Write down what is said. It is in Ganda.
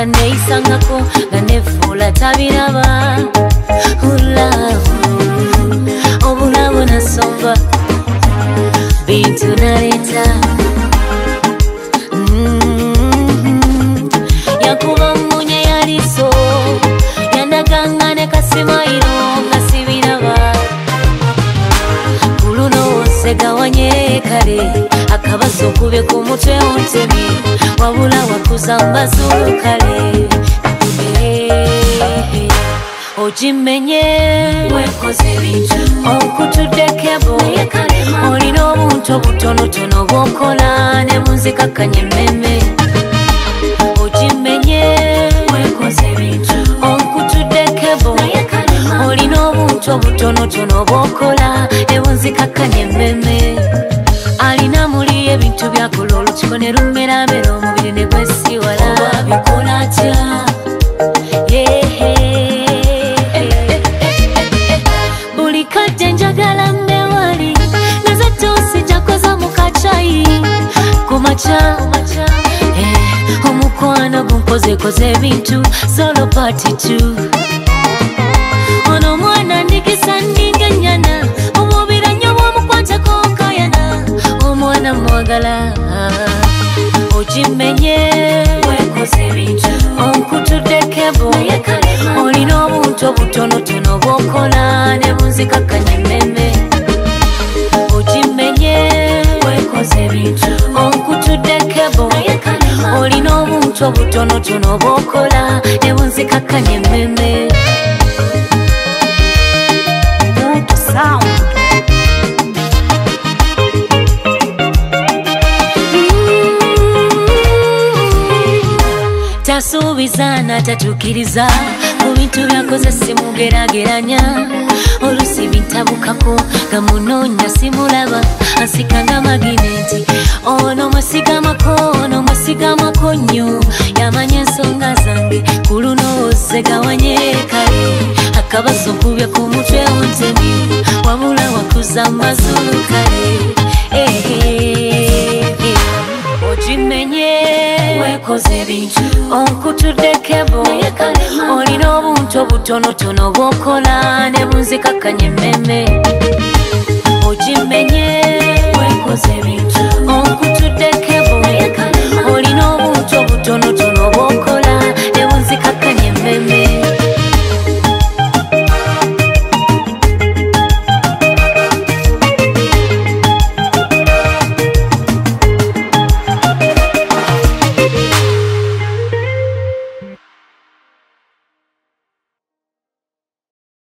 neeyisangako nga nefuula tabiraba obulamu nasomba bintu naleeta yakuba mmunye yaliso yandaganga ne kasimayiro nga sibiraba kuluno nsegawanye kale akabaso kubye ku mutwe ontemi wabula wakuza mbazulu kale ojimenye wekoze ebintu onkutudde kebo olina obuntu obutonotono bwokola ne bunzikakkanya emmeme ojimenye wekoze ebintu onkutudde kebo olina obuntu obutonotono bwokola ne bunzikakkanya emmeme alina muli ebintu byakola olukiko ne lumeramera omubiri ne gwesiwala bikola atya buli kadde njagala mmewali nezetosi jakoza mukacayi kumaca omukwano gunkozekoze ebintu solo party 2 ono mwana ndikisa ndinga nyana omubira nnyo bwomukwatako nkayana omwana mwagala ojimenye wekoze ebintu onkutudde kebo olina obuntu obutonotono bwokola ne bunzikakkanya emmeme ojimenye wekoze ebintu onkutudde kebo olina obuntu obutonotono bwokola ne bunzikakkanya emmeme tasuubizana tatukiriza mu bintu byakoze simugerageranya olusi bintabukako nga munoonya simulaba ansikanga magineti ono mwesigamako nnyo yamanya ensonga zange ku luno segawanye kale akabaso kubye ku mutwe ontemi wabula wakuza mazulu kale ojimenye wekoze ebintu onkutudde kebo olina obuntu obutonotono bwokola ne bunzikakkanya emmeme